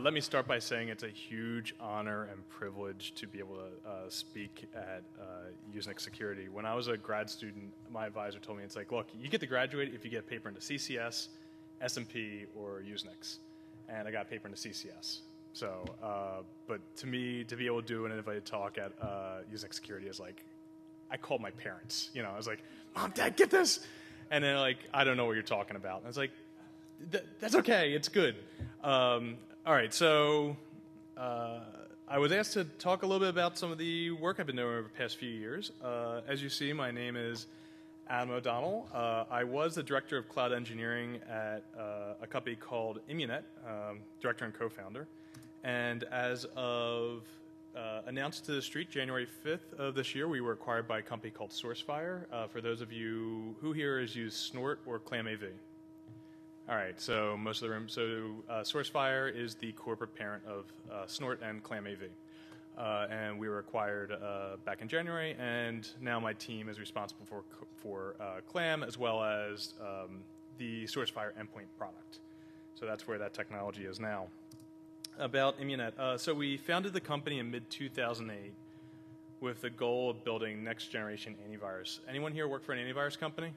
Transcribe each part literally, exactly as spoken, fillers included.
let me start by saying it's a huge honor and privilege to be able to uh, speak at uh, Usenix Security. When I was a grad student, my advisor told me, it's like, look, you get to graduate if you get a paper into C C S, S and P, or Usenix. And I got a paper into C C S. So, uh, but to me, to be able to do an invited talk at uh, Usenix Security is like, I called my parents. You know, I was like, Mom, Dad, get this. And they're like, I don't know what you're talking about. And I was like, Th that's okay, it's good. Um, all right, so uh, I was asked to talk a little bit about some of the work I've been doing over the past few years. Uh, as you see, my name is Adam O'Donnell. Uh, I was the director of cloud engineering at uh, a company called Immunet, um, director and co-founder. And as of uh, announced to the street, January fifth of this year, we were acquired by a company called SourceFire. Uh, for those of you who here has used Snort or ClamAV. All right, so most of the room, so uh, SourceFire is the corporate parent of uh, Snort and ClamAV. Uh, and we were acquired uh, back in January, and now my team is responsible for, for uh, Clam as well as um, the SourceFire endpoint product. So that's where that technology is now. About Immunet, uh, so we founded the company in mid two thousand eight with the goal of building next generation antivirus. Anyone here work for an antivirus company?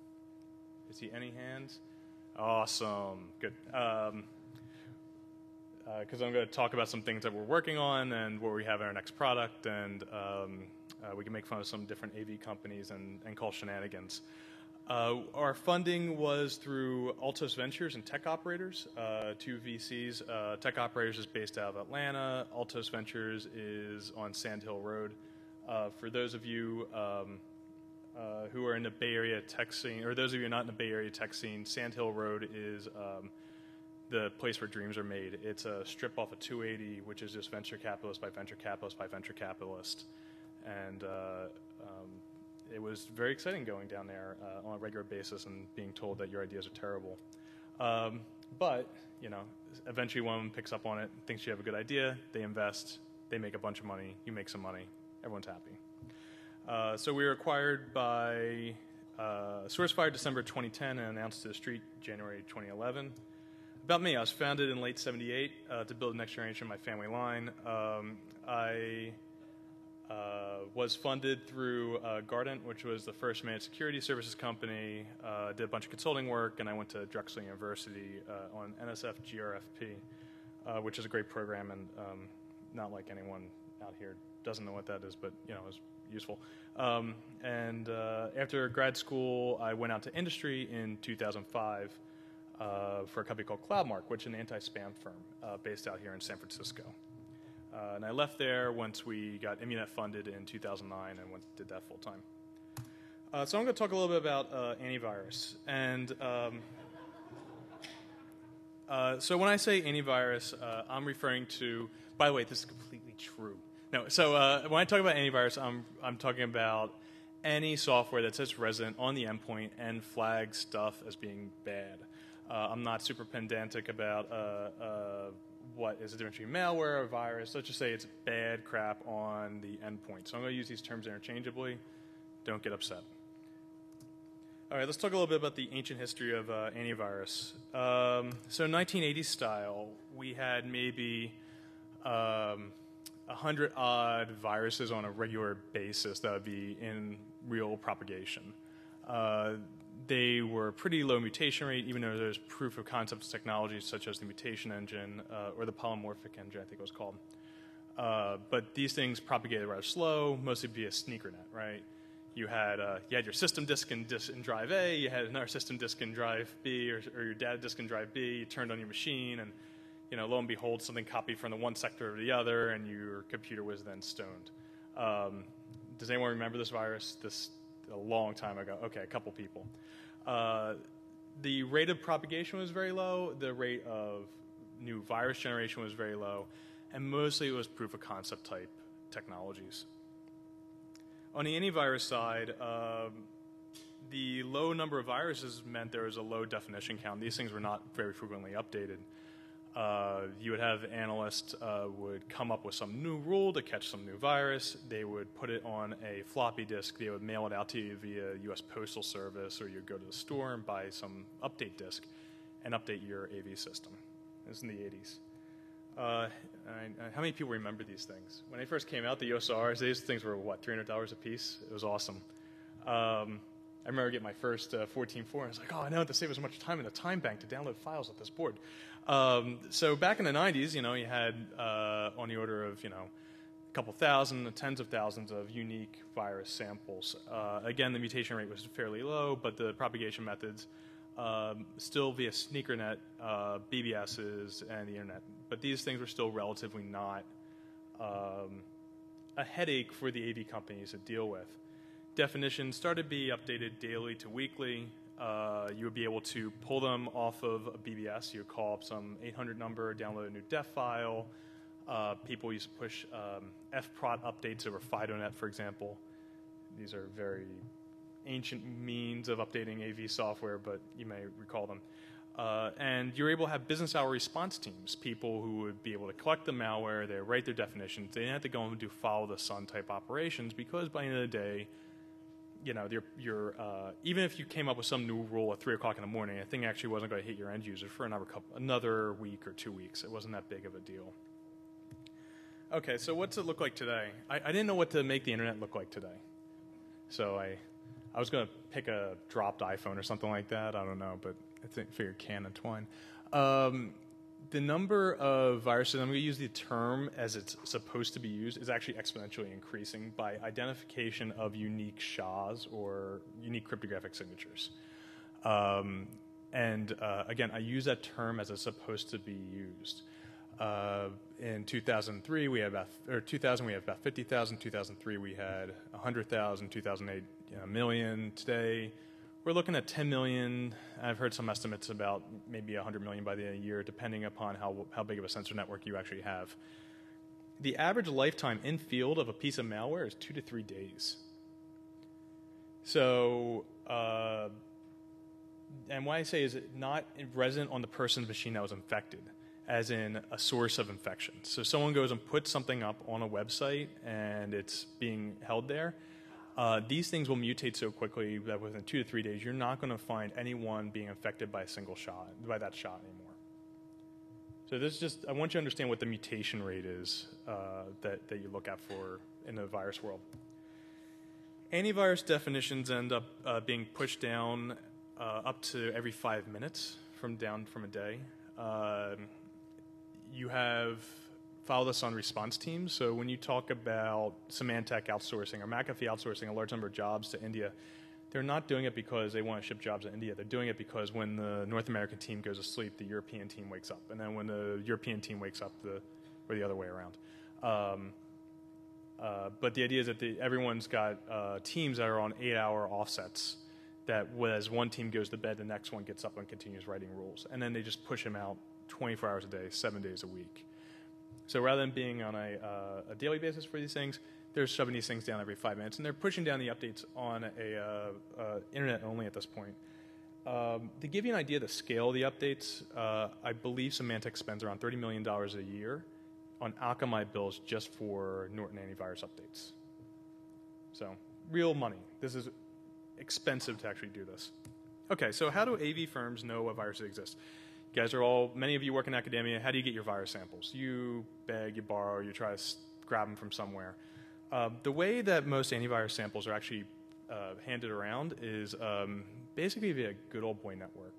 I see any hands? Awesome, good. Um, because uh, I'm going to talk about some things that we're working on and what we have in our next product, and um, uh, we can make fun of some different A V companies and, and call shenanigans. Uh, our funding was through Altos Ventures and Tech Operators, uh, two V Cs. Uh, Tech Operators is based out of Atlanta. Altos Ventures is on Sand Hill Road. Uh, for those of you um, uh, who are in the Bay Area tech scene, or those of you not in the Bay Area tech scene, Sand Hill Road is um, the place where dreams are made. It's a strip off of two eighty, which is just venture capitalist by venture capitalist by venture capitalist. And uh, um, it was very exciting going down there uh, on a regular basis and being told that your ideas are terrible. Um, but, you know, eventually one picks up on it, thinks you have a good idea, they invest, they make a bunch of money, you make some money, everyone's happy. Uh, so we were acquired by uh, SourceFire December twenty ten and announced to the street January twenty eleven. About me, I was founded in late seventy-eight uh, to build the next generation of my family line. Um, I uh, was funded through uh, Guardant, which was the first managed security services company, uh, did a bunch of consulting work, and I went to Drexel University uh, on N S F G R F P, uh, which is a great program, and um, not like anyone out here doesn't know what that is, but you know, it was useful. Um, and uh, after grad school, I went out to industry in two thousand five. Uh, for a company called CloudMark, which is an anti-spam firm uh, based out here in San Francisco. Uh, and I left there once we got Immunet funded in two thousand nine and went, did that full time. Uh, so I'm going to talk a little bit about uh, antivirus. And um, uh, so when I say antivirus, uh, I'm referring to, by the way, this is completely true. No, so uh, when I talk about antivirus, I'm, I'm talking about any software that sits resident on the endpoint and flags stuff as being bad. Uh, I'm not super pedantic about uh, uh, what is the difference between malware or virus. Let's just say it's bad crap on the endpoint. So I'm going to use these terms interchangeably. Don't get upset. All right, let's talk a little bit about the ancient history of uh, antivirus. Um, so nineteen eighties style, we had maybe um, one hundred odd viruses on a regular basis that would be in real propagation. Uh, They were pretty low mutation rate, even though there's proof of concept technologies such as the mutation engine uh, or the polymorphic engine, I think it was called. Uh, but these things propagated rather slow, mostly via sneaker net, right? You had uh, you had your system disk in, disk in drive A, you had another system disk in drive B, or, or your data disk in drive B. You turned on your machine, and you know, lo and behold, something copied from the one sector or the other, and your computer was then stoned. Um, does anyone remember this virus? This a long time ago. Okay, a couple people. Uh, the rate of propagation was very low. The rate of new virus generation was very low. And mostly it was proof of concept type technologies. On the antivirus side, um, the low number of viruses meant there was a low definition count. These things were not very frequently updated. Uh, you would have analysts uh, would come up with some new rule to catch some new virus. They would put it on a floppy disk. They would mail it out to you via U S Postal Service, or you'd go to the store and buy some update disk and update your A V system. This is in the eighties. Uh, I, I, how many people remember these things? When they first came out, the U S Rs, these things were, what, three hundred dollars a piece? It was awesome. Um, I remember getting my first uh, fourteen four, and I was like, oh, I don't have to save as much time in the time bank to download files at this board. Um, so back in the nineties, you know, you had uh, on the order of, you know, a couple thousand, tens of thousands of unique virus samples. Uh, again, the mutation rate was fairly low, but the propagation methods um, still via SneakerNet, uh, B B Ss, and the internet. But these things were still relatively not um, a headache for the A V companies to deal with. Definitions started to be updated daily to weekly. Uh, you would be able to pull them off of a B B S. You would call up some eight hundred number, download a new def file. Uh, people used to push um, F prot updates over FidoNet, for example. These are very ancient means of updating A V software, but you may recall them. Uh, and you're able to have business hour response teams, people who would be able to collect the malware, they write their definitions. They didn't have to go and do follow the sun type operations, because by the end of the day, you know, you're, you're, uh, even if you came up with some new rule at three o'clock in the morning, the thing actually wasn't going to hit your end user for another couple, another week or two weeks. It wasn't that big of a deal. Okay, so what's it look like today? I, I didn't know what to make the internet look like today. So I, I was going to pick a dropped iPhone or something like that. I don't know, but I think figured can and twine. Um, the number of viruses, I'm going to use the term as it's supposed to be used, is actually exponentially increasing by identification of unique S H As or unique cryptographic signatures. Um, and uh, again, I use that term as it's supposed to be used. Uh, in two thousand three, we had about, or two thousand, we had about fifty thousand. two thousand three, we had one hundred thousand. two thousand eight, you know, a million. Today, we're looking at ten million. I've heard some estimates about maybe one hundred million by the end of the year, depending upon how, how big of a sensor network you actually have. The average lifetime in field of a piece of malware is two to three days. So, uh, and why I say is it not resident on the person's machine that was infected, as in a source of infection. So someone goes and puts something up on a website and it's being held there. Uh, these things will mutate so quickly that within two to three days, you're not going to find anyone being infected by a single shot, by that shot anymore. So this is just, I want you to understand what the mutation rate is uh, that, that you look at for in the virus world. Antivirus definitions end up uh, being pushed down uh, up to every five minutes from down from a day. Uh, you have follow this on response teams. So when you talk about Symantec outsourcing or McAfee outsourcing a large number of jobs to India, they're not doing it because they want to ship jobs to India. They're doing it because when the North American team goes to sleep, the European team wakes up. And then when the European team wakes up, the, or the other way around. Um, uh, but the idea is that the, everyone's got uh, teams that are on eight-hour offsets that as one team goes to bed, the next one gets up and continues writing rules. And then they just push them out twenty-four hours a day, seven days a week. So rather than being on a, uh, a daily basis for these things, they're shoving these things down every five minutes, and they're pushing down the updates on a uh, uh, internet only at this point. Um, to give you an idea of the scale of the updates, uh, I believe Symantec spends around thirty million dollars a year on Akamai bills just for Norton antivirus updates. So real money. This is expensive to actually do this. Okay, so how do A V firms know what viruses exist? You guys are all, many of you work in academia. How do you get your virus samples? You beg, you borrow, you try to grab them from somewhere. Uh, the way that most antivirus samples are actually uh, handed around is um, basically via good old boy network.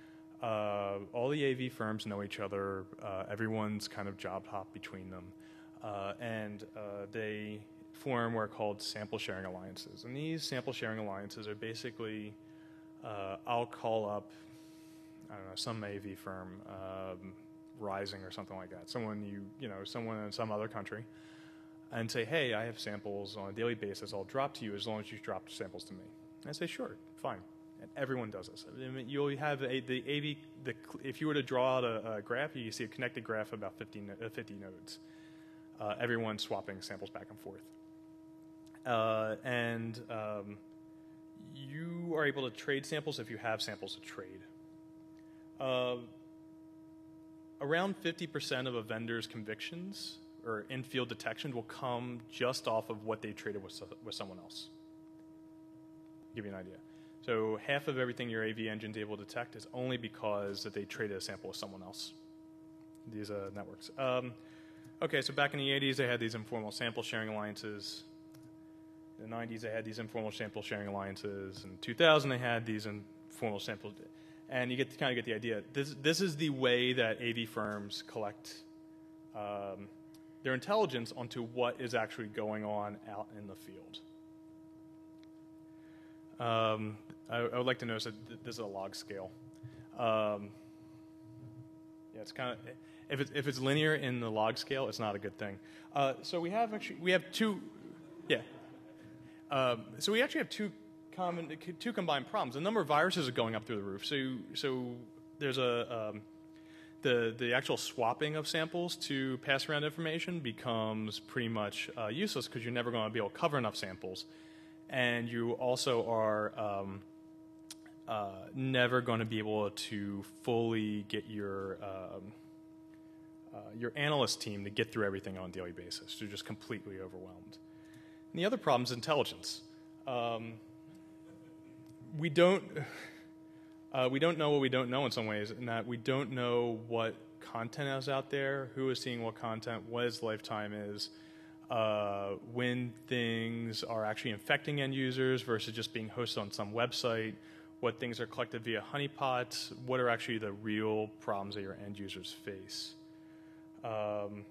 Uh, all the A V firms know each other. Uh, everyone's kind of job hop between them. Uh, and uh, they form what are called sample sharing alliances. And these sample sharing alliances are basically, uh, I'll call up, I don't know, some A V firm, um, Rising or something like that, someone you, you know, someone in some other country, and say, hey, I have samples on a daily basis. I'll drop to you as long as you drop samples to me. And I say, sure, fine. And everyone does this. I mean, you'll have a, the A V, the, if you were to draw out a, a graph, you see a connected graph of about fifty, uh, fifty nodes. Uh, everyone swapping samples back and forth. Uh, and um, you are able to trade samples if you have samples to trade. Uh, around fifty percent of a vendor's convictions or in-field detection will come just off of what they traded with, with someone else. Give you an idea. So half of everything your A V engine's able to detect is only because that they traded a sample with someone else. these uh, networks. Um, okay, so back in the eighties, they had these informal sample sharing alliances. In the nineties, they had these informal sample sharing alliances. In two thousand, they had these informal sample, and you get to kind of get the idea. This this is the way that A V firms collect um, their intelligence onto what is actually going on out in the field. Um, I, I would like to notice that th this is a log scale. Um, yeah, it's kind of if it's if it's linear in the log scale, it's not a good thing. Uh, so we have actually we have two, yeah. Um, so we actually have two common two combined problems. The number of viruses are going up through the roof. So so there's a um, the the actual swapping of samples to pass around information becomes pretty much uh, useless because you're never going to be able to cover enough samples. And you also are um, uh, never going to be able to fully get your um, uh, your analyst team to get through everything on a daily basis. They're just completely overwhelmed. And the other problem is intelligence. Um, we don't uh, we don't know what we don't know in some ways, in that we don't know what content is out there, who is seeing what content, what its lifetime is. Uh, when things are actually infecting end users versus just being hosted on some website, what things are collected via honeypots, what are actually the real problems that your end users face. Um,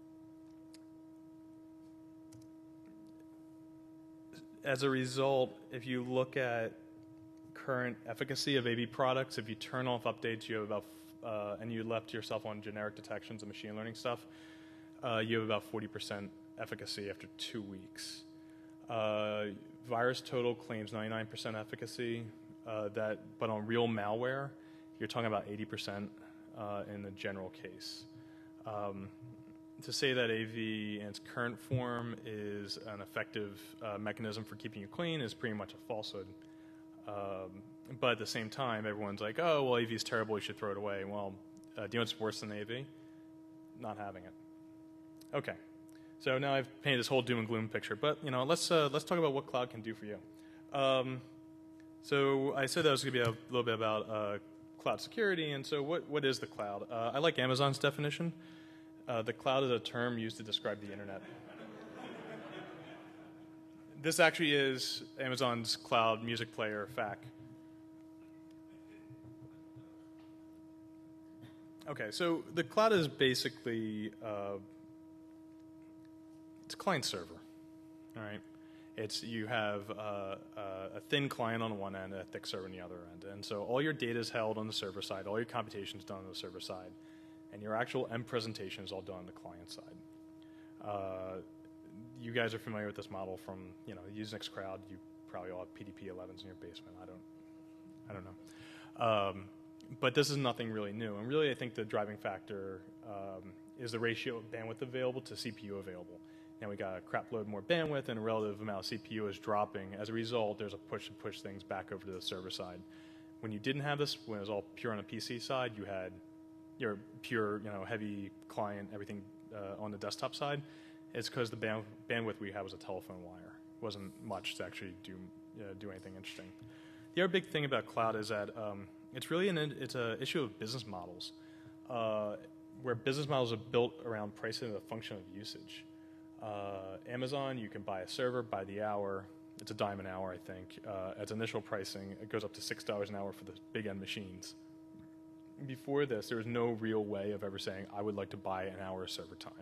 as a result, if you look at current efficacy of A V products, if you turn off updates, you have about, uh, and you left yourself on generic detections and machine learning stuff, uh, you have about forty percent efficacy after two weeks. Uh, VirusTotal claims ninety-nine percent efficacy, uh, that, but on real malware, you're talking about eighty percent uh, in the general case. Um, to say that A V in its current form is an effective uh, mechanism for keeping you clean is pretty much a falsehood. Um, but at the same time, everyone's like, oh, well, A V is terrible, you should throw it away. Well, uh, do you know what's worse than A V? Not having it. Okay. So now I've painted this whole doom and gloom picture, but you know, let's uh, let's talk about what cloud can do for you. Um, so I said that was going to be a little bit about uh, cloud security, and so what what is the cloud? Uh, I like Amazon's definition. Uh, the cloud is a term used to describe the internet. This actually is Amazon's cloud music player, F A Q. Okay, so the cloud is basically uh, it's client server, all right? It's, you have uh, uh, a thin client on one end and a thick server on the other end. And so all your data is held on the server side, all your computation is done on the server side, and your actual end presentation is all done on the client side. Uh, you guys are familiar with this model from, you know, Usenix Crowd. You probably all have P D P elevens in your basement. I don't, I don't know. Um, but this is nothing really new. And really, I think the driving factor um, is the ratio of bandwidth available to C P U available. Now we got a crap load more bandwidth, and a relative amount of C P U is dropping. As a result, there's a push to push things back over to the server side. When you didn't have this, when it was all pure on the P C side, you had your pure, you know, heavy client, everything uh, on the desktop side. It's because the band, bandwidth we had was a telephone wire. It wasn't much to actually do uh, do anything interesting. The other big thing about cloud is that um, it's really an it's an issue of business models, uh, where business models are built around pricing as a function of usage. Uh, Amazon, you can buy a server by the hour. It's a dime an hour, I think. Uh, as initial pricing, it goes up to six dollars an hour for the big end machines. Before this, there was no real way of ever saying, I would like to buy an hour of server time.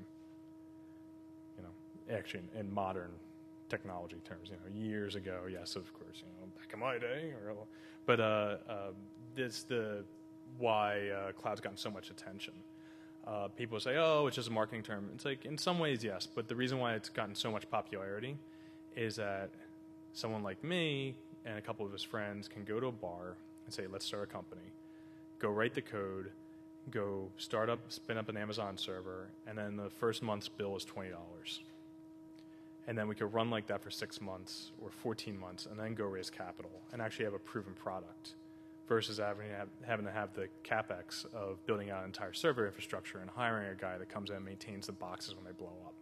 You know, actually, in, in modern technology terms, you know, years ago, yes, of course, you know, back in my day. Or, but uh, uh, this the why uh, cloud's gotten so much attention. Uh, people say, oh, it's just a marketing term. It's like, in some ways, yes, but the reason why it's gotten so much popularity is that someone like me and a couple of his friends can go to a bar and say, let's start a company. Go write the code, go start up, spin up an Amazon server, and then the first month's bill is twenty dollars. And then we could run like that for six months or fourteen months and then go raise capital and actually have a proven product, versus having to have, having to have the capex of building out an entire server infrastructure and hiring a guy that comes in and maintains the boxes when they blow up.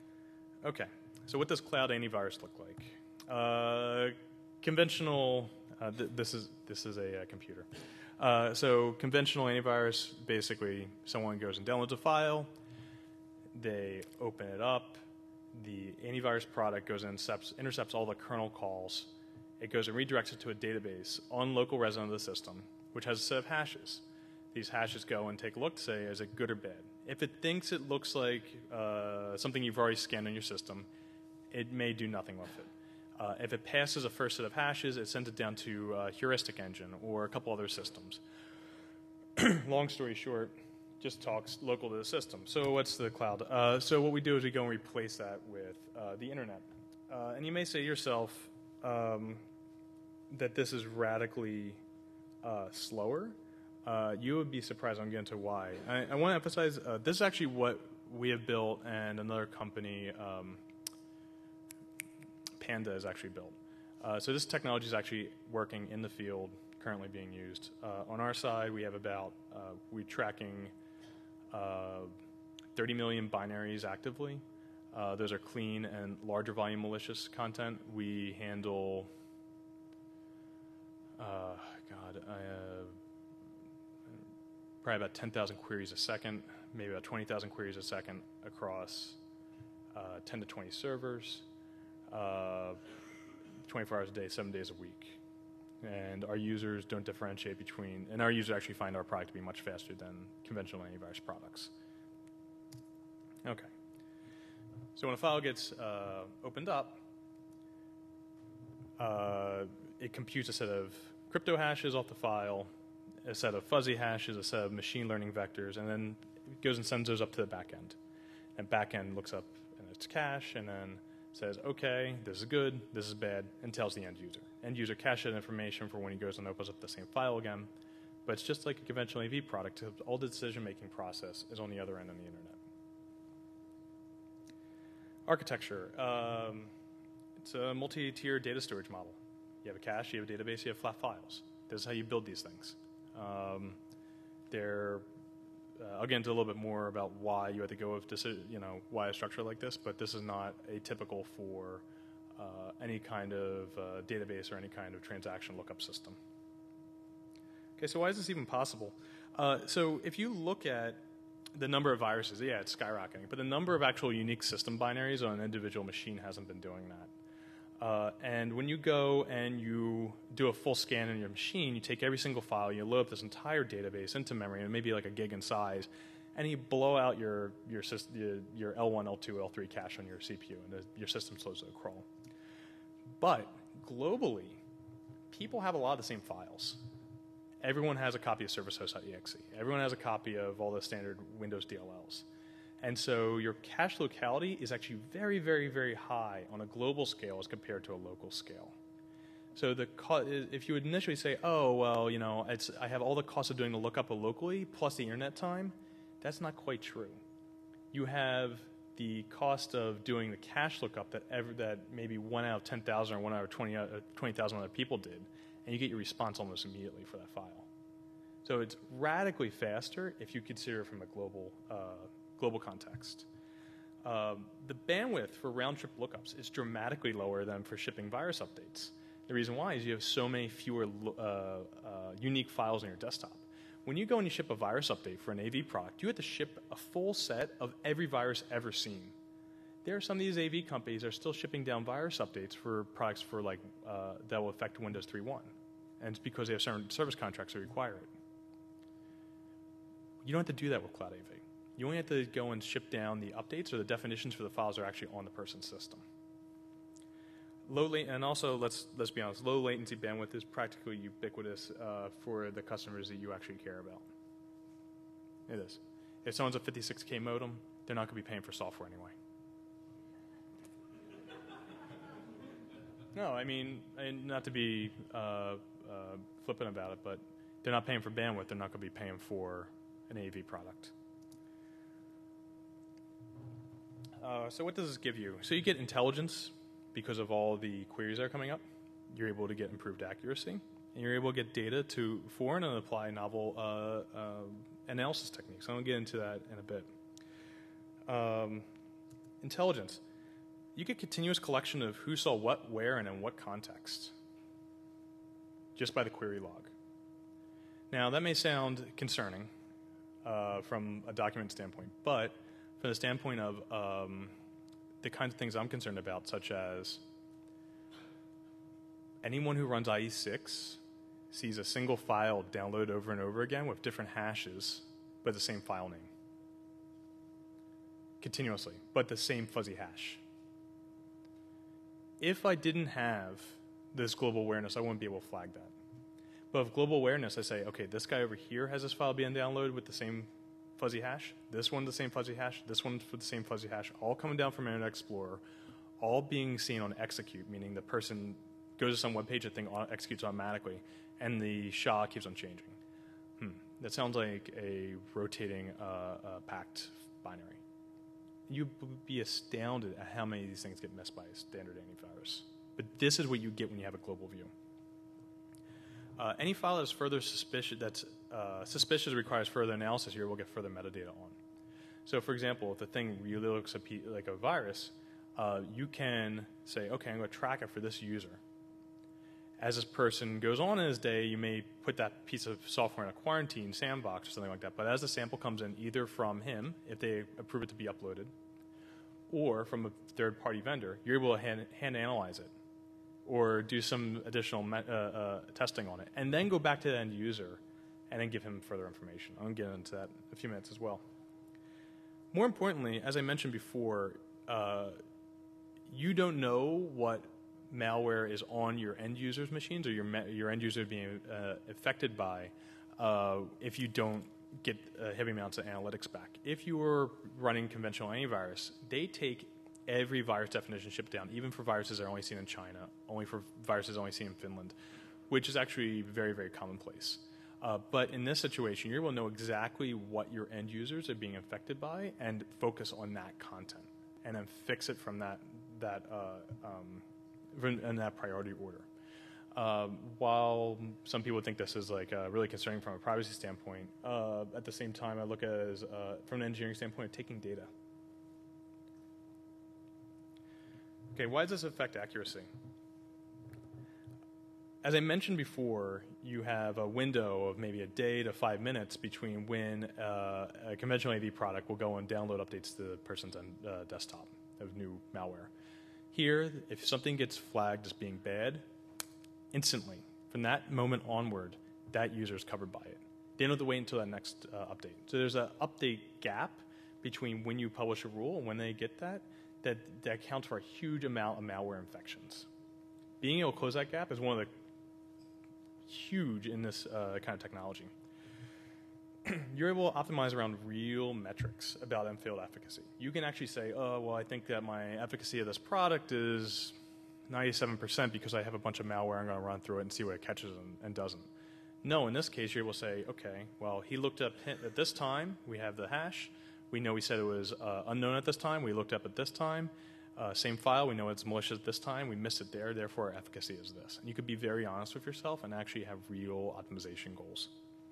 Okay, so what does cloud antivirus look like? Uh, conventional Uh, th this is this is a, uh computer. Uh, so conventional antivirus, basically, someone goes and downloads a file, they open it up, the antivirus product goes and intercepts, intercepts all the kernel calls. It goes and redirects it to a database on local resident of the system, which has a set of hashes. These hashes go and take a look to say, is it good or bad? If it thinks it looks like uh, something you've already scanned on your system, it may do nothing with it. Uh, if it passes a first set of hashes, it sends it down to a heuristic engine or a couple other systems. Long story short, just talks local to the system. So what's the cloud? Uh, so what we do is we go and replace that with uh, the internet. Uh, and you may say to yourself um, that this is radically uh, slower. Uh, you would be surprised. I'm getting to why. I, I want to emphasize uh, this is actually what we have built, and another company, um, Panda, is actually built. Uh, so this technology is actually working in the field, currently being used. Uh, on our side, we have about uh, we're tracking uh, thirty million binaries actively. Uh, those are clean and larger volume malicious content. We handle, uh, God, I. Uh, probably about ten thousand queries a second, maybe about twenty thousand queries a second across uh, ten to twenty servers, uh, twenty-four hours a day, seven days a week. And our users don't differentiate between, and our users actually find our product to be much faster than conventional antivirus products. Okay. So when a file gets uh, opened up, uh, it computes a set of crypto hashes off the file, a set of fuzzy hashes, a set of machine learning vectors, and then it goes and sends those up to the back end. And back end looks up in its cache and then says, okay, this is good, this is bad, and tells the end user. End user caches that information for when he goes and opens up the same file again. But it's just like a conventional A V product. All the decision-making process is on the other end of the internet. Architecture. Um, it's a multi-tier data storage model. You have a cache, you have a database, you have flat files. This is how you build these things. Um, they're, uh, I'll get into a little bit more about why you have to go with this, you know, why a structure like this, but this is not atypical for uh, any kind of uh, database or any kind of transaction lookup system. Okay, so why is this even possible? Uh, so if you look at the number of viruses, yeah, it's skyrocketing, but the number of actual unique system binaries on an individual machine hasn't been doing that. Uh, and when you go and you do a full scan in your machine, you take every single file, you load up this entire database into memory, and maybe like a gig in size, and you blow out your your, your, your L one, L two, L three cache on your C P U, and the, your system slows to a crawl. But globally, people have a lot of the same files. Everyone has a copy of service host dot E X E. Everyone has a copy of all the standard Windows D L Ls. And so your cache locality is actually very, very, very high on a global scale as compared to a local scale. So the co if you would initially say, oh, well, you know, it's, I have all the costs of doing the lookup locally plus the internet time, that's not quite true. You have the cost of doing the cache lookup that, ever, that maybe one out of ten thousand or one out of twenty thousand other people did, and you get your response almost immediately for that file. So it's radically faster if you consider it from a global uh, global context. Um, the bandwidth for round-trip lookups is dramatically lower than for shipping virus updates. The reason why is you have so many fewer uh, uh, unique files on your desktop. When you go and you ship a virus update for an A V product, you have to ship a full set of every virus ever seen. There are some of these A V companies that are still shipping down virus updates for products for like uh, that will affect Windows three point one, and it's because they have certain service contracts that require it. You don't have to do that with Cloud A V. You only have to go and ship down the updates or the definitions for the files that are actually on the person's system. Low la and also, let's, let's be honest, low latency bandwidth is practically ubiquitous uh, for the customers that you actually care about. It is. If someone's a fifty-six K modem, they're not going to be paying for software anyway. No, I mean, and not to be uh, uh, flippant about it, but they're not paying for bandwidth, they're not going to be paying for an A V product. Uh, so what does this give you? So you get intelligence because of all the queries that are coming up. You're able to get improved accuracy, and you're able to get data to for and apply novel uh, uh, analysis techniques. I'm going to get into that in a bit. Um, intelligence. You get continuous collection of who saw what, where, and in what context. just by the query log. Now, that may sound concerning uh, from a document standpoint, but from the standpoint of um, the kinds of things I'm concerned about, such as anyone who runs I E six sees a single file download over and over again with different hashes, but the same file name. Continuously, but the same fuzzy hash. If I didn't have this global awareness, I wouldn't be able to flag that. But with global awareness, I say, okay, this guy over here has this file being downloaded with the same fuzzy hash, this one the same fuzzy hash, this one for the same fuzzy hash, all coming down from Internet Explorer, all being seen on execute, meaning the person goes to some web page, the thing executes automatically, and the S H A keeps on changing. Hmm. That sounds like a rotating uh, uh, packed binary. You would be astounded at how many of these things get missed by a standard antivirus. But this is what you get when you have a global view. Uh, any file that's further suspicious, that's uh, suspicious requires further analysis here, we'll get further metadata on. So, for example, if the thing really looks like a virus, uh, you can say, okay, I'm going to track it for this user. As this person goes on in his day, you may put that piece of software in a quarantine sandbox or something like that. But as the sample comes in, either from him, if they approve it to be uploaded, or from a third-party vendor, you're able to hand, hand analyze it or do some additional uh, uh, testing on it, and then go back to the end user and then give him further information. I'm going to get into that in a few minutes as well. More importantly, as I mentioned before, uh, you don't know what malware is on your end users' machines or your your end user being uh, affected by uh, if you don't get uh, heavy amounts of analytics back. If you were running conventional antivirus, they take every virus definition shipped down, even for viruses that are only seen in China, only for viruses only seen in Finland, which is actually very, very commonplace. Uh, but in this situation, you're able to know exactly what your end users are being affected by and focus on that content and then fix it from that, that uh, um, in that priority order. Um, while some people think this is like uh, really concerning from a privacy standpoint, uh, at the same time, I look at it as, uh, from an engineering standpoint, taking data. Okay, why does this affect accuracy? As I mentioned before, you have a window of maybe a day to five minutes between when uh, a conventional A V product will go and download updates to the person's uh, desktop of new malware. Here, if something gets flagged as being bad, instantly, from that moment onward, that user is covered by it. They don't have to wait until that next uh, update. So there's an update gap between when you publish a rule and when they get that, that, that accounts for a huge amount of malware infections. Being able to close that gap is one of the huge in this uh, kind of technology. You're able to optimize around real metrics about M-field efficacy. You can actually say, oh, well, I think that my efficacy of this product is ninety-seven percent because I have a bunch of malware, I'm going to run through it and see what it catches and, and doesn't. No, in this case, you're able to say, okay, well, he looked up at this time, we have the hash, we know we said it was uh, unknown at this time, we looked up at this time, uh, same file, we know it's malicious at this time, we missed it there, therefore our efficacy is this. And you could be very honest with yourself and actually have real optimization goals.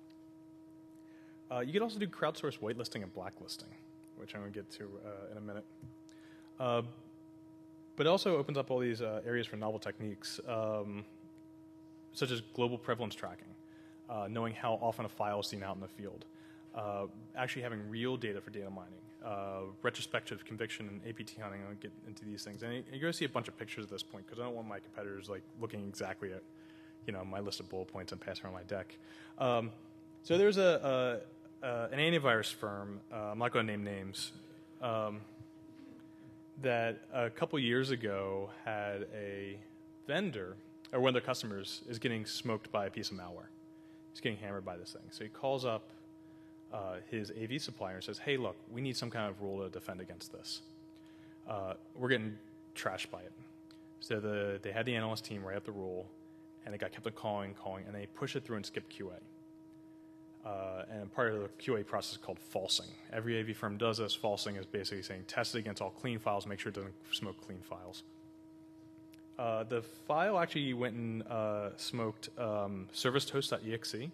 Uh, you could also do crowdsourced whitelisting and blacklisting, which I'm going to get to uh, in a minute. Uh, but it also opens up all these uh, areas for novel techniques, um, such as global prevalence tracking, uh, knowing how often a file is seen out in the field, uh, actually having real data for data mining, uh, retrospective conviction and A P T hunting. I'll get into these things. And you're going to see a bunch of pictures at this point because I don't want my competitors like looking exactly at, you know, my list of bullet points and passing around my deck. Um, so there's a, a, a an antivirus firm. Uh, I'm not going to name names. Um, that a couple years ago had a vendor, or one of their customers, is getting smoked by a piece of malware. He's getting hammered by this thing. So he calls up uh, his A V supplier and says, hey, look, we need some kind of rule to defend against this. Uh, we're getting trashed by it. So the, they had the analyst team write up the rule, and it got kept on calling, calling, and they push it through and skip Q A. Uh, and part of the Q A process is called falsing. Every A V firm does this. Falsing is basically saying test it against all clean files, make sure it doesn't smoke clean files. Uh, the file actually went and uh, smoked um, service toast dot E X E,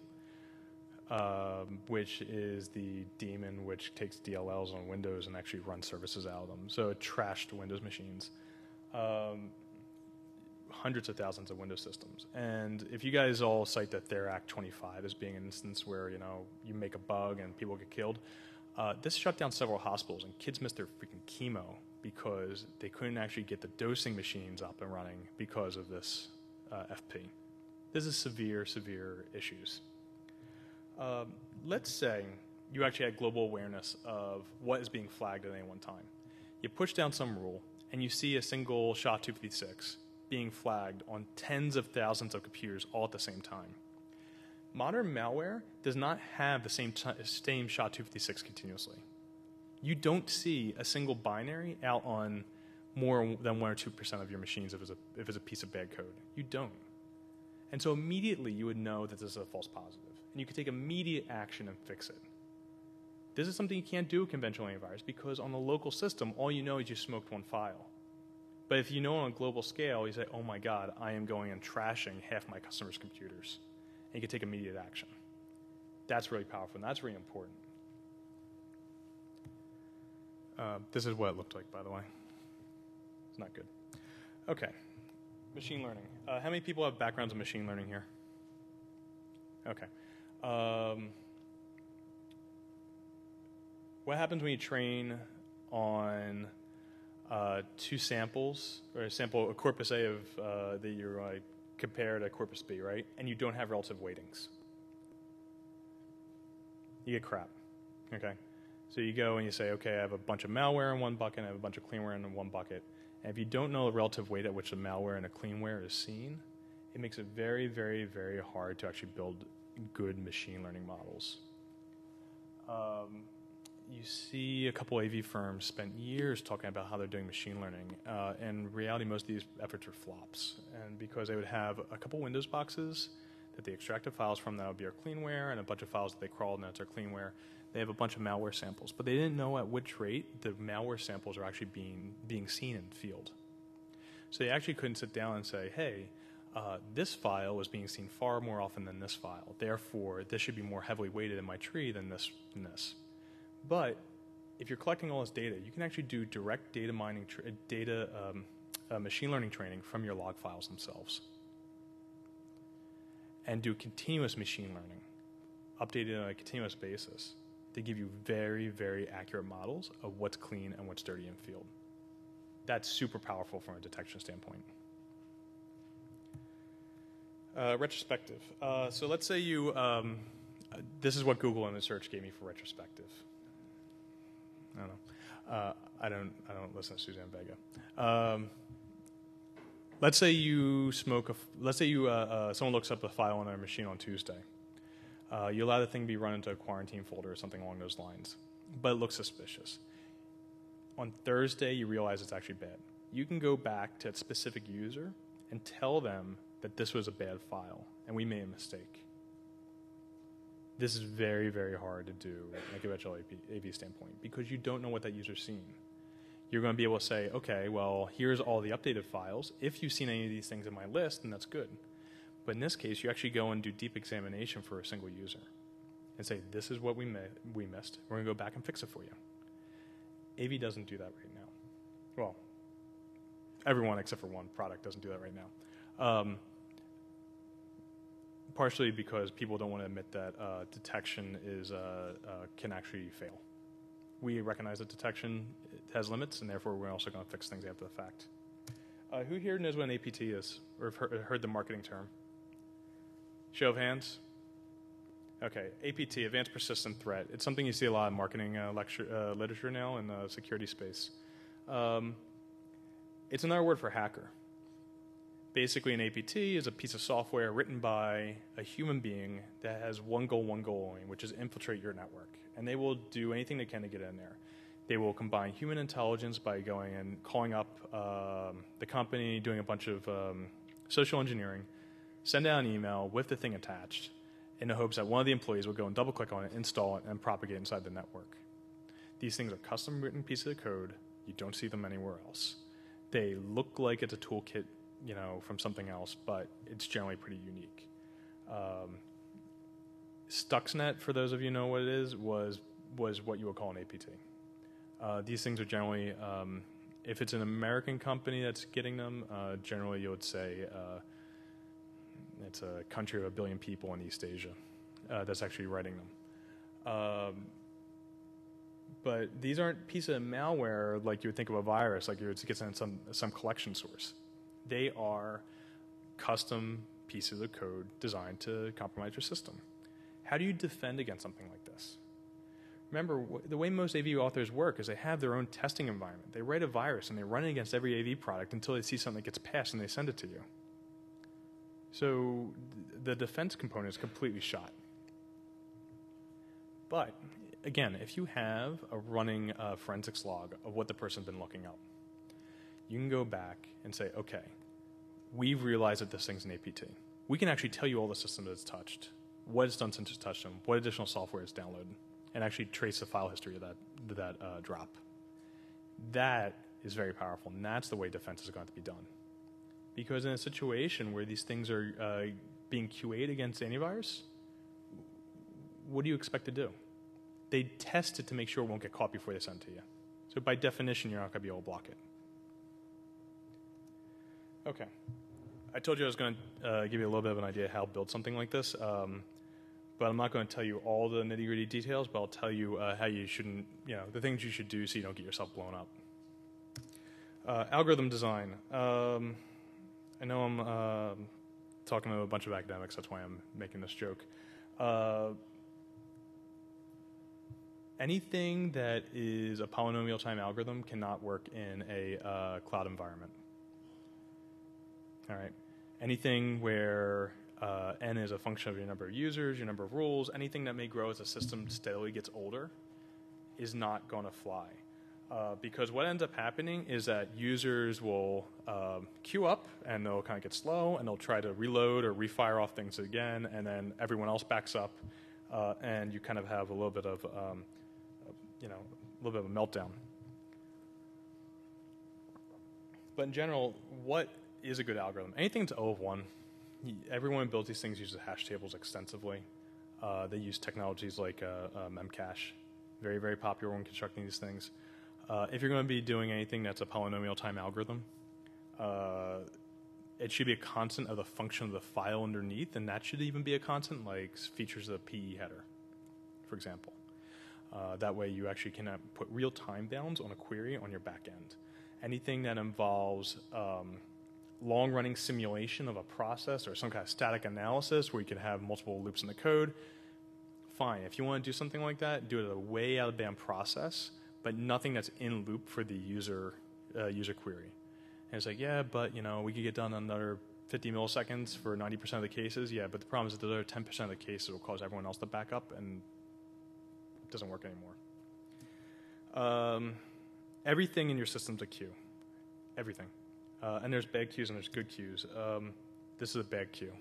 um, which is the daemon which takes D L Ls on Windows and actually runs services out of them. So it trashed Windows machines. Um, hundreds of thousands of Windows systems. And if you guys all cite the Therac twenty-five as being an instance where, you know, you make a bug and people get killed, uh, this shut down several hospitals and kids missed their freaking chemo because they couldn't actually get the dosing machines up and running because of this uh, F P. This is severe, severe issues. Um, let's say you actually had global awareness of what is being flagged at any one time. You push down some rule, and you see a single S H A two fifty-six being flagged on tens of thousands of computers all at the same time. Modern malware does not have the same, t- same S H A two fifty-six continuously. You don't see a single binary out on more than one or two percent of your machines if it's, a, if it's a piece of bad code. You don't. And so immediately you would know that this is a false positive, and you could take immediate action and fix it. This is something you can't do with conventional antivirus because on the local system, all you know is you smoked one file. But if you know on a global scale, you say, oh my God, I am going and trashing half my customers' computers. And you can take immediate action. That's really powerful, and that's really important. Uh, this is what it looked like, by the way. It's not good. Okay, machine learning. Uh, how many people have backgrounds in machine learning here? Okay. Um, what happens when you train on uh, two samples, or a sample, a corpus A of uh, that you're like compare to corpus B, right? And you don't have relative weightings. You get crap. Okay. So you go and you say, okay, I have a bunch of malware in one bucket, and I have a bunch of cleanware in one bucket. And if you don't know the relative weight at which the malware and the cleanware is seen, it makes it very, very, very hard to actually build good machine learning models. Um, you see a couple A V firms spent years talking about how they're doing machine learning. Uh, in reality, most of these efforts are flops. And because they would have a couple Windows boxes that they extracted files from that would be our cleanware, and a bunch of files that they crawled, and that's our cleanware. They have a bunch of malware samples, but they didn't know at which rate the malware samples are actually being, being seen in the field. So they actually couldn't sit down and say, hey, uh, this file is being seen far more often than this file. Therefore, this should be more heavily weighted in my tree than this. Than this. But if you're collecting all this data, you can actually do direct data mining, tr- data um, uh, machine learning training from your log files themselves, and do continuous machine learning, updated on a continuous basis, to give you very, very accurate models of what's clean and what's dirty in field. That's super powerful from a detection standpoint. Uh, retrospective. Uh, so let's say you, um, uh, this is what Google Image Search gave me for retrospective. I don't know. Uh, I don't. I don't listen to Suzanne Vega. Um, let's say you smoke. A, let's say you. Uh, uh, someone looks up a file on their machine on Tuesday. Uh, you allow the thing to be run into a quarantine folder or something along those lines, but it looks suspicious. On Thursday, you realize it's actually bad. You can go back to a specific user and tell them that this was a bad file and we made a mistake. This is very, very hard to do from a conventional A V standpoint because you don't know what that user's seen. You're going to be able to say, okay, well, here's all the updated files. If you've seen any of these things in my list, then that's good. But in this case, you actually go and do deep examination for a single user and say, this is what we, ma- we missed. We're going to go back and fix it for you. A V doesn't do that right now. Well, everyone except for one product doesn't do that right now. Um, partially because people don't want to admit that uh, detection is, uh, uh, can actually fail. We recognize that detection has limits, and therefore we're also going to fix things after the fact. Uh, who here knows what an A P T is, or have heard, heard the marketing term? Show of hands? Okay, A P T, Advanced Persistent Threat. It's something you see a lot in marketing uh, lecture, uh, literature now in the security space. Um, it's another word for hacker. Basically, an A P T is a piece of software written by a human being that has one goal, one goal only, which is infiltrate your network. And they will do anything they can to get in there. They will combine human intelligence by going and calling up um, the company, doing a bunch of um, social engineering, send out an email with the thing attached in the hopes that one of the employees will go and double-click on it, install it, and propagate inside the network. These things are custom-written pieces of code. You don't see them anywhere else. They look like it's a toolkit, you know, from something else, but it's generally pretty unique. Um, Stuxnet, for those of you who know what it is, was was what you would call an A P T. Uh, these things are generally um, If it's an American company that's getting them, uh, generally you would say uh, it's a country of a billion people in East Asia uh, that's actually writing them. Um, but these aren't pieces of malware like you would think of a virus, like you would get in some, some collection source. They are custom pieces of code designed to compromise your system. How do you defend against something like this? Remember, the way most A V authors work is they have their own testing environment. They write a virus and they run it against every A V product until they see something that gets passed and they send it to you. So the defense component is completely shot. But again, if you have a running uh, forensics log of what the person's been looking up, you can go back and say, okay, we've realized that this thing's an A P T. We can actually tell you all the systems that it's touched, what it's done since it's touched them, what additional software it's downloaded, and actually trace the file history of that, that uh, drop. That is very powerful, and that's the way defense is going to be done. Because in a situation where these things are uh, being Q A'd against antivirus, what do you expect to do? They test it to make sure it won't get caught before they send it to you. So by definition, you're not going to be able to block it. Okay. I told you I was going to uh, give you a little bit of an idea how to build something like this, um, but I'm not going to tell you all the nitty-gritty details, but I'll tell you uh, how you shouldn't, you know, the things you should do so you don't get yourself blown up. Uh, algorithm design. Um, I know I'm uh, talking to a bunch of academics, that's why I'm making this joke. Uh, anything that is a polynomial time algorithm cannot work in a uh, cloud environment. All right. Anything where uh, n is a function of your number of users, your number of rules, anything that may grow as the system steadily gets older is not going to fly. Uh, because what ends up happening is that users will um, queue up and they'll kind of get slow and they'll try to reload or refire off things again, and then everyone else backs up uh, and you kind of have a little bit of, um, you know, a little bit of a meltdown. But in general, what is a good algorithm? Anything to O of one. Everyone who builds these things uses hash tables extensively. Uh, they use technologies like uh, uh, Memcache, very, very popular when constructing these things. Uh, if you're going to be doing anything that's a polynomial time algorithm, uh, it should be a constant of the function of the file underneath, and that should even be a constant, like features of the P E header, for example. Uh, that way you actually can put real time bounds on a query on your back end. Anything that involves um, long-running simulation of a process or some kind of static analysis where you can have multiple loops in the code, fine. If you want to do something like that, do it as a way out-of-band process, but nothing that's in loop for the user uh, user query. And it's like, yeah, but you know, we could get done in another fifty milliseconds for ninety percent of the cases. Yeah, but the problem is that the other ten percent of the cases will cause everyone else to back up, and it doesn't work anymore. Um, everything in your system's a queue. Everything. Uh, and there's bad queues and there's good queues. Um, this is a bad queue.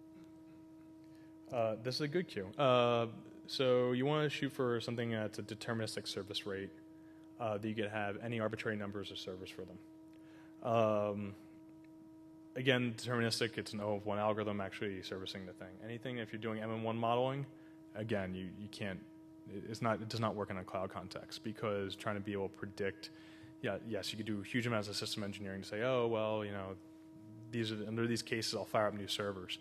Uh, this is a good queue. Uh, so you want to shoot for something that's a deterministic service rate uh, that you could have any arbitrary numbers of servers for them. Um, again, deterministic, it's an O of one algorithm actually servicing the thing. Anything, if you're doing M M one modeling, again, you, you can't, it's not, it does not work in a cloud context because trying to be able to predict, yeah, yes, you could do huge amounts of system engineering to say, oh, well, you know, these are, under these cases, I'll fire up new servers.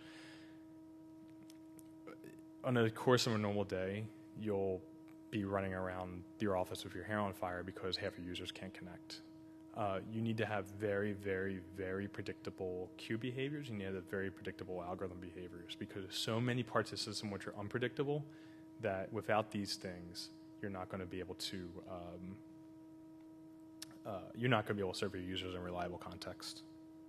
On the course of a normal day, you'll be running around your office with your hair on fire because half your users can't connect. Uh, you need to have very, very, very predictable queue behaviors. You need to have very predictable algorithm behaviors because there's so many parts of the system which are unpredictable that without these things, you're not going to be able to um, uh, you're not going to be able to serve your users in reliable context.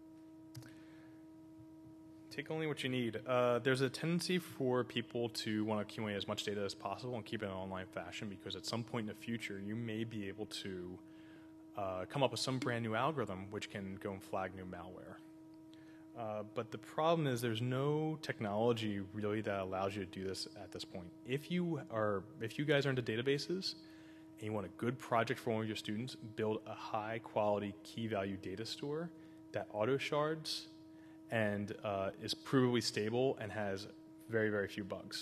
Take only what you need. Uh, there's a tendency for people to want to accumulate as much data as possible and keep it in an online fashion because at some point in the future, you may be able to uh, come up with some brand new algorithm which can go and flag new malware. Uh, but the problem is there's no technology really that allows you to do this at this point. If you are, if you guys are into databases and you want a good project for one of your students, build a high quality key value data store that auto shards and uh, is provably stable and has very, very few bugs.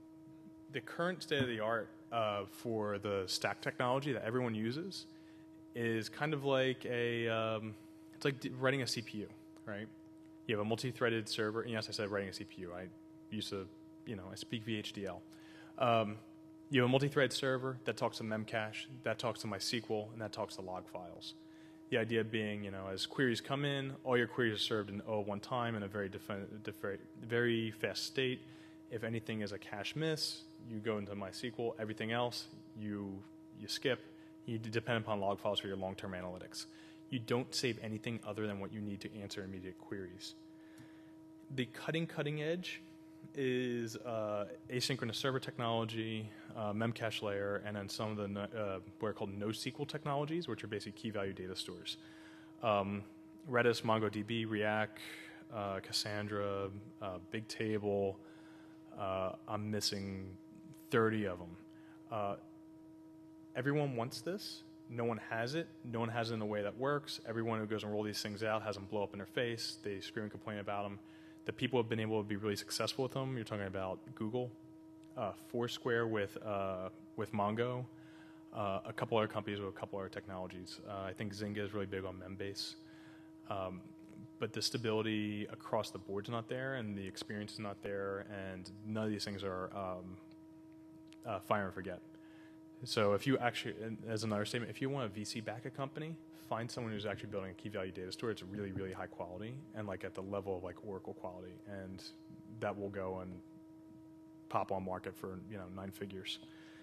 The current state of the art uh, for the stack technology that everyone uses is kind of like a, um, it's like d- writing a C P U, right? You have a multi-threaded server, and yes, I said writing a C P U. I used to, you know, I speak V H D L. Um, you have a multi-thread server that talks to Memcache, that talks to MySQL, and that talks to log files. The idea being, you know, as queries come in, all your queries are served in O one time in a very defi- defi- very fast state. If anything is a cache miss, you go into MySQL. Everything else, you you skip. You depend upon log files for your long-term analytics. You don't save anything other than what you need to answer immediate queries. The cutting cutting edge is uh, asynchronous server technology, uh, Memcache layer, and then some of the uh, what are called NoSQL technologies, which are basically key value data stores. Um, Redis, MongoDB, React, uh, Cassandra, uh, Bigtable. Uh, I'm missing thirty of them. Uh, everyone wants this. No one has it. No one has it in a way that works. Everyone who goes and roll these things out has them blow up in their face. They scream and complain about them. The people who have been able to be really successful with them, you're talking about Google, uh, Foursquare with uh, with Mongo, uh, a couple other companies with a couple other technologies. Uh, I think Zynga is really big on Membase. Um, but the stability across the board is not there, and the experience is not there, and none of these things are um, uh, fire and forget. So if you actually, as another statement, if you want a V C back a company, find someone who's actually building a key value data store. It's really, really high quality and like at the level of like Oracle quality, and that will go and pop on market for, you know, nine figures.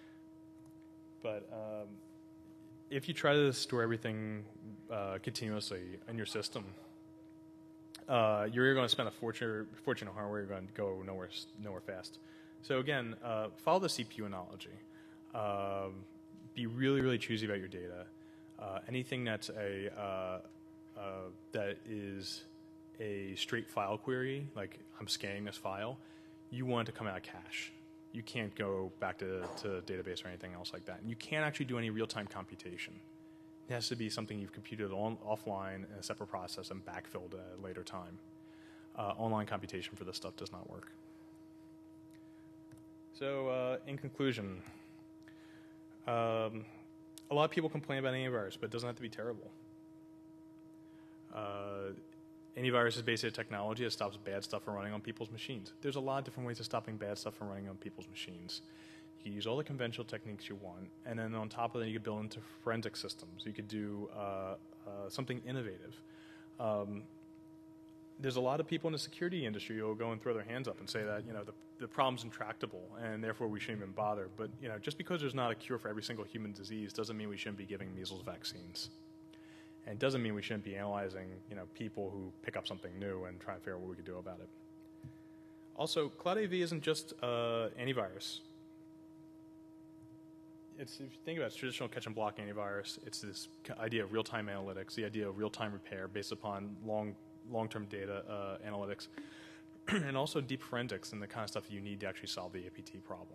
But um, if you try to store everything uh, continuously in your system, uh, you're going to spend a fortune, fortune on hardware. You're going to go nowhere, nowhere fast. So again, uh, follow the C P U analogy. Um, be really, really choosy about your data. Uh, anything that's a uh, uh, that is a straight file query, like I'm scanning this file, you want it to come out of cache. You can't go back to, to database or anything else like that. And you can't actually do any real-time computation. It has to be something you've computed on, offline in a separate process and backfilled at a later time. Uh, online computation for this stuff does not work. So uh, in conclusion, um, a lot of people complain about antivirus, but it doesn't have to be terrible. Uh, antivirus is basically a technology that stops bad stuff from running on people's machines. There's a lot of different ways of stopping bad stuff from running on people's machines. You can use all the conventional techniques you want, and then on top of that, you could build into forensic systems. You could do uh, uh, something innovative. Um, there's a lot of people in the security industry who will go and throw their hands up and say that, you know, the, the problem's intractable and therefore we shouldn't even bother. But, you know, just because there's not a cure for every single human disease doesn't mean we shouldn't be giving measles vaccines. And it doesn't mean we shouldn't be analyzing, you know, people who pick up something new and try and figure out what we could do about it. Also, Cloud A V isn't just uh, antivirus. It's, if you think about it, it's traditional catch and block antivirus. It's this idea of real-time analytics, the idea of real-time repair based upon long long-term data uh, analytics, and also deep forensics and the kind of stuff you need to actually solve the A P T problem.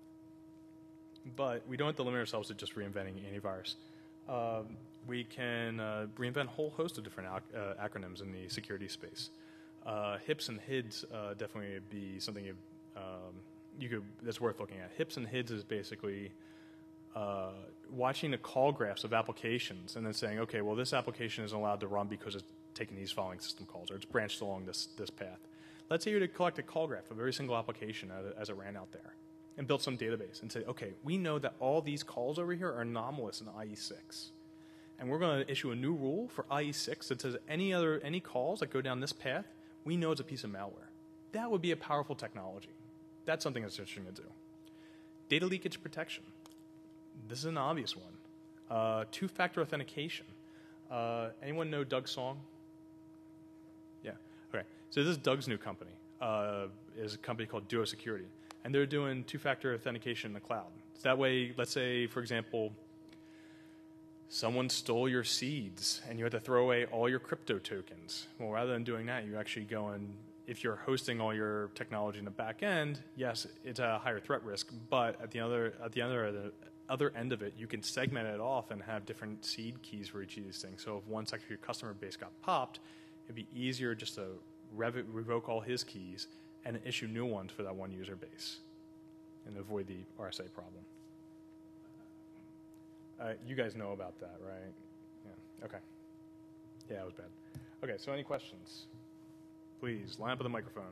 But we don't have to limit ourselves to just reinventing antivirus. Um, we can uh, reinvent a whole host of different ac- uh, acronyms in the security space. Uh, HIPS and HIDS uh, definitely would be something you, um, you could that's worth looking at. HIPS and HIDS is basically uh, watching the call graphs of applications and then saying, okay, well, this application isn't allowed to run because it's taking these following system calls, or it's branched along this, this path. Let's say you were to collect a call graph of every single application as it ran out there and build some database and say, okay, we know that all these calls over here are anomalous in I E six. And we're going to issue a new rule for I E six that says any other any calls that go down this path, we know it's a piece of malware. That would be a powerful technology. That's something that's interesting to do. Data leakage protection. This is an obvious one. Uh, two-factor authentication. Uh, anyone know Doug Song? Yeah. Okay. So this is Doug's new company. Uh, is a company called Duo Security, and they're doing two-factor authentication in the cloud. So that way, let's say, for example, someone stole your seeds, and you had to throw away all your crypto tokens. Well, rather than doing that, you actually go and, if you're hosting all your technology in the back end, yes, it's a higher threat risk, but at the other at the other other end of it, you can segment it off and have different seed keys for each of these things. So if once actually your customer base got popped, it'd be easier just to rev- revoke all his keys and issue new ones for that one user base and avoid the R S A problem. Uh, you guys know about that, right? Okay. Yeah, it was bad. Okay, so any questions? Please, line up with the microphone.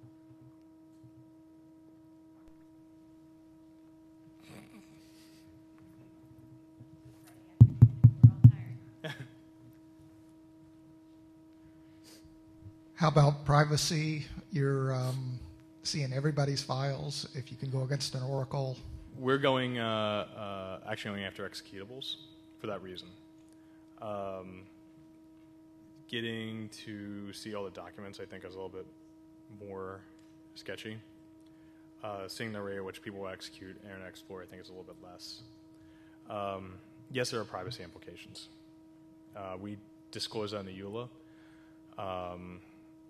How about privacy? You're um, seeing everybody's files. If you can go against an Oracle. We're going uh, uh, actually going after executables for that reason. Um, getting to see all the documents, I think, is a little bit more sketchy. Uh, seeing the rate at which people will execute Internet Explorer, I think, is a little bit less. Um, yes, there are privacy implications. Uh, we disclose that in the E U L A. Um,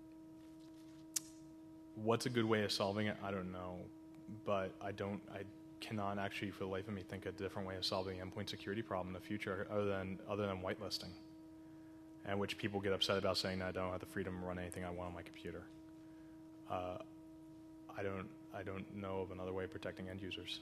what's a good way of solving it? I don't know, but I don't. I cannot actually, for the life of me, think of a different way of solving the endpoint security problem in the future, other than other than whitelisting, and which people get upset about, saying that I don't have the freedom to run anything I want on my computer. Uh, I don't. I don't know of another way of protecting end users.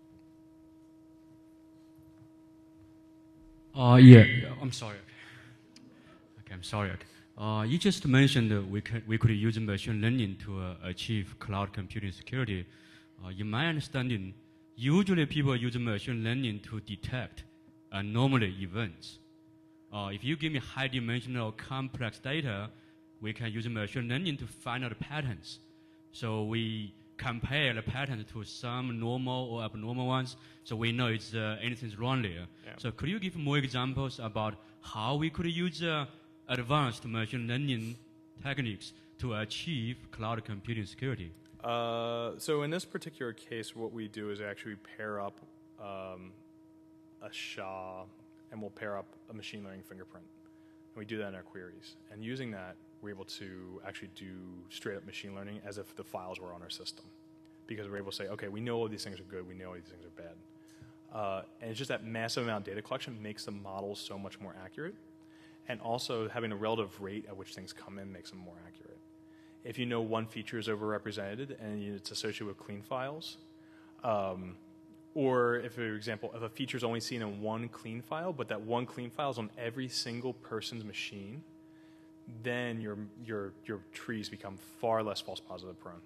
Uh, yeah, I'm sorry. Okay, I'm sorry. Okay. Uh, you just mentioned uh, we, can, we could use machine learning to uh, achieve cloud computing security. Uh, in my understanding, usually people use machine learning to detect anomaly events. Uh, if you give me high-dimensional complex data, we can use machine learning to find out patterns. So we compare the patterns to some normal or abnormal ones, so we know it's uh, anything's wrong there. Yeah. So could you give more examples about how we could use uh, advanced machine learning techniques to achieve cloud computing security? Uh, so in this particular case, what we do is actually pair up um, a S H A, and we'll pair up a machine learning fingerprint. And we do that in our queries. And using that, we're able to actually do straight up machine learning as if the files were on our system. Because we're able to say, okay, we know all these things are good, we know all these things are bad. Uh, and it's just that massive amount of data collection makes the models so much more accurate. And also having a relative rate at which things come in makes them more accurate. If you know one feature is overrepresented and it's associated with clean files, um, or if, for example, if a feature is only seen in one clean file, but that one clean file is on every single person's machine, then your, your, your trees become far less false positive prone.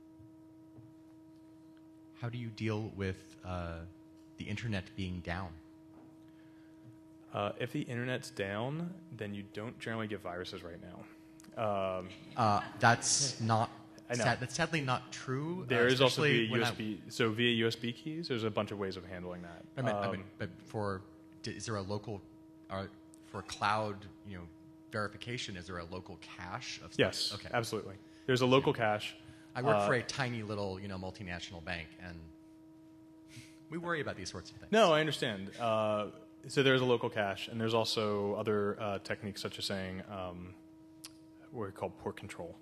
How do you deal with uh, the internet being down? Uh, if the internet's down, then you don't generally get viruses right now. Um, uh, that's not. I know. Sad, that's sadly not true. There uh, is also via when U S B. I, so via U S B keys, there's a bunch of ways of handling that. I mean, um, I mean, but for is there a local, uh, for cloud, you know, verification? Is there a local cache of stuff? Yes. Okay. Absolutely. There's a local cache. I work uh, for a tiny little, you know, multinational bank, and we worry about these sorts of things. No, I understand. Uh, so there's a local cache, and there's also other uh, techniques such as saying um, what we call port control.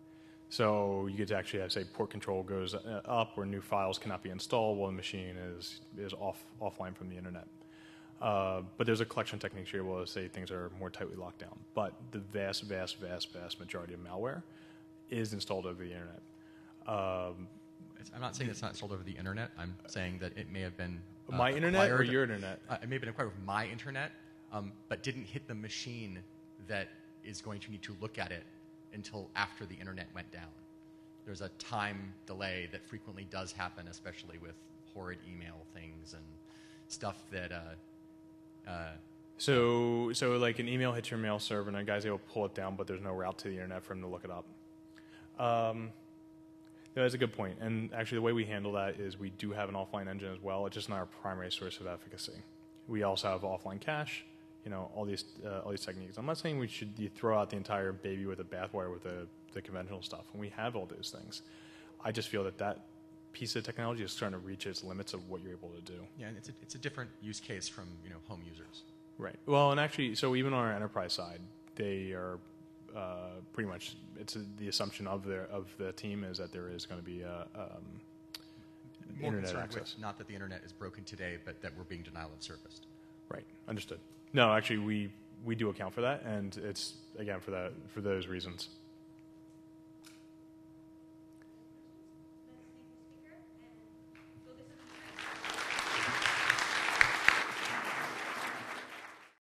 So you get to actually have, say, port control goes uh, up where new files cannot be installed while the machine is is off offline from the internet. Uh, but there's a collection of techniques you're able to say things are more tightly locked down. But the vast, vast, vast, vast majority of malware is installed over the internet. Um, It's, I'm not saying it's not sold over the internet. I'm saying that it may have been uh, my internet acquired, or your internet? Uh, it may have been acquired with my internet, um, but didn't hit the machine that is going to need to look at it until after the internet went down. There's a time delay that frequently does happen, especially with horrid email things and stuff that. Uh, uh, so, so like an email hits your mail server, and a guy's able to pull it down, but there's no route to the internet for him to look it up. Um, Yeah, that's a good point. And actually, the way we handle that is we do have an offline engine as well. It's just not our primary source of efficacy. We also have offline cache, you know, all these uh, all these techniques. I'm not saying we should you throw out the entire baby with the bathwater with the, the conventional stuff. And we have all those things. I just feel that that piece of technology is starting to reach its limits of what you're able to do. yeah, and it's a, it's a different use case from, you know, home users. Right. Well, and actually, so even on our enterprise side, they are uh, pretty much, it's a, the assumption of their of the team is that there is going to be a, um, More internet concerned access. with not that the internet is broken today, but that we're being denial of service. Right. Understood. No, actually, we we do account for that, and it's again for that for those reasons.